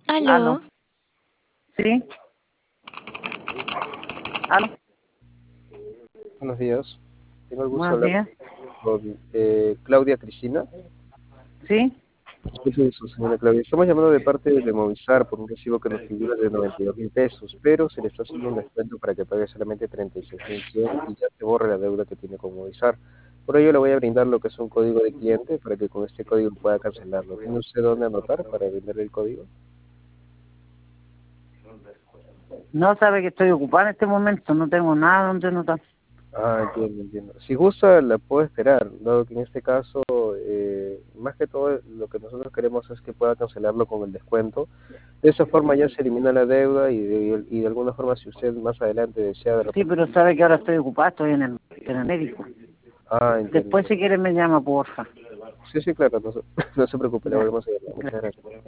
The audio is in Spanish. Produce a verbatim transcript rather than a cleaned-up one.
Aló. Aló. ¿Sí? ¿Aló? Buenos días. Tengo el gusto de Buenos hablar días. con eh, Claudia Cristina. ¿Sí? Mucho gusto, señora Claudia. Estamos llamando de parte de Movistar por un recibo que nos figura de noventa y dos mil pesos, pero se le está haciendo un descuento para que pague solamente treinta y seis mil cien y ya se borre la deuda que tiene con Movistar. Por ello le voy a brindar lo que es un código de cliente para que con este código pueda cancelarlo. ¿Tiene usted dónde anotar para brindarle el código? No sabe que estoy ocupada en este momento, no tengo nada donde notar. Ah, entiendo, entiendo. Si gusta, la puedo esperar, dado que en este caso, eh, más que todo, lo que nosotros queremos es que pueda cancelarlo con el descuento. De esa forma ya se elimina la deuda y de, y de alguna forma, si usted más adelante desea de Sí, repente... pero sabe que ahora estoy ocupada, estoy en el, en el médico. Ah, entiendo. Después si quiere me llama, porfa. Sí, sí, claro, no, se- no se preocupe, la Ya. volvemos a llamar. Muchas gracias.